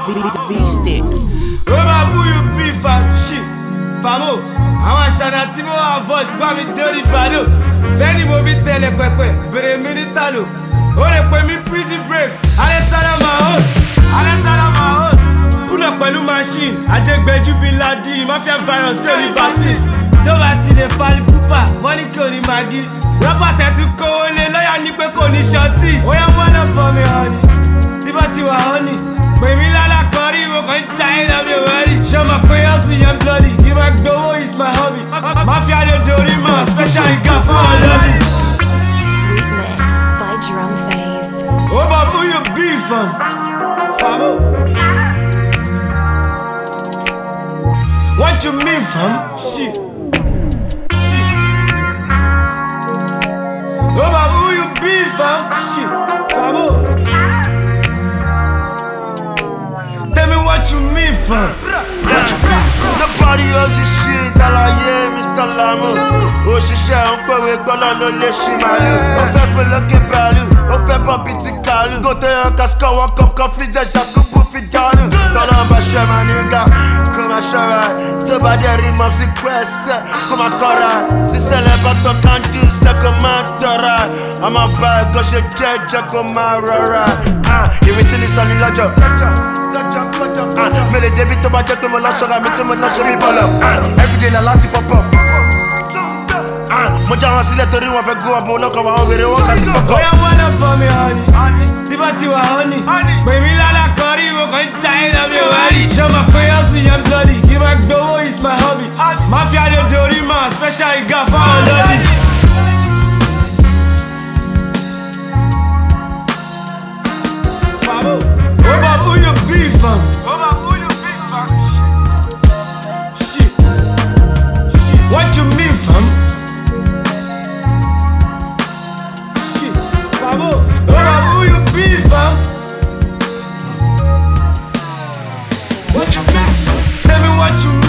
V-Sticks. Remember who you be, fam? Shit. Famo, àwọn àṣàna tí mo avoid gbá mi dórí ìbàdó. Fẹ́ni mo fi tẹ̀lé pẹ̀pẹ̀, bèrè mi ní tàló. Ó lè pè mí prison break, Alessandra Mahone. Alessandra Mahone. Kúnà pẹ̀lú machine, àjẹgbẹ́jú bí Ladi, mafia virus sórí vaccine. Tó bá ti lè fali pupa, wọ́n ní kò ní magi. Rọ́bà tẹ̀tù kówó lé lọ́yà ní pé kò ní ṣọtí. Ó yẹ wọ́n náà bọ̀ mi honey, tí bá ti wà honey. Pèmí lálá kọrí, mo kàn ń jayé lọ mi ò wẹ́rì. Ṣé o mọ̀ pé ọ̀sùn yẹn bloody? Kí máa gbowó is my hobby. Mafia lè dorí mọ́, special ìgá fún ọ lọ́dí. Sweet Mix by Drum Phase. Ó bọ̀ who you be from? Famo. What you mean from? Shit. Ó bọ̀ who you be from? Shit. Famo. Tell me what you mean from? Nobody else is shit, àlàyé Mr. Lamo. Òṣìṣẹ́ ń pèwé gbọ́lọ́ ló lè ṣì máa lò. Ó fẹ́ fún lókè bàálù, ó fẹ́ bọ́bí ti kàlù. Kò tó yàn ká score one cup confidence ṣàkóso fi dánù. Tọ́lọ́ bá ṣe máa nígà, kó máa ṣọ́ra. Tó bá dé rí mọ́ sí kwẹ́sẹ̀, kó máa kọ́ra. Sísẹ̀lẹ̀ bọ́tọ̀ kan dì í sẹ́ kó máa tọ́ra. A máa bá ẹ̀kọ́ ṣe jẹ́jẹ́ kó máa rọra. Ìrísí ní sọ́ni lọ́jọ́. Mele débi tó bá jẹ́ pé mo lọ ṣọ́ra mi tó mo lọ ṣe mí bọ́lọ̀. Everyday na láti pọ́pọ̀. Mo já wọn sílẹ̀ torí wọn fẹ́ go up, mo lọ́kọ̀ wọn wèrè wọn kà sí fọ́kọ̀. Ó yẹ wọ́n náà bọ̀ mi honey, tí bá ti wà honey. Pèmí lálá kọrí, mo kàn ń jayé lọ mi ò wẹ́rì. Ṣé o mọ̀ pé ọ̀sùn yẹn bloody? Kí máa gbowó is my hobby. Mafia lè dorí mọ́, special ìgá fún ọ lọ́dí. Famo, ó bọ̀ who you be from? Shit. What you mean from? Shit. Famo, ó bọ̀ who you be from? What you mean from? Tell me what you mean.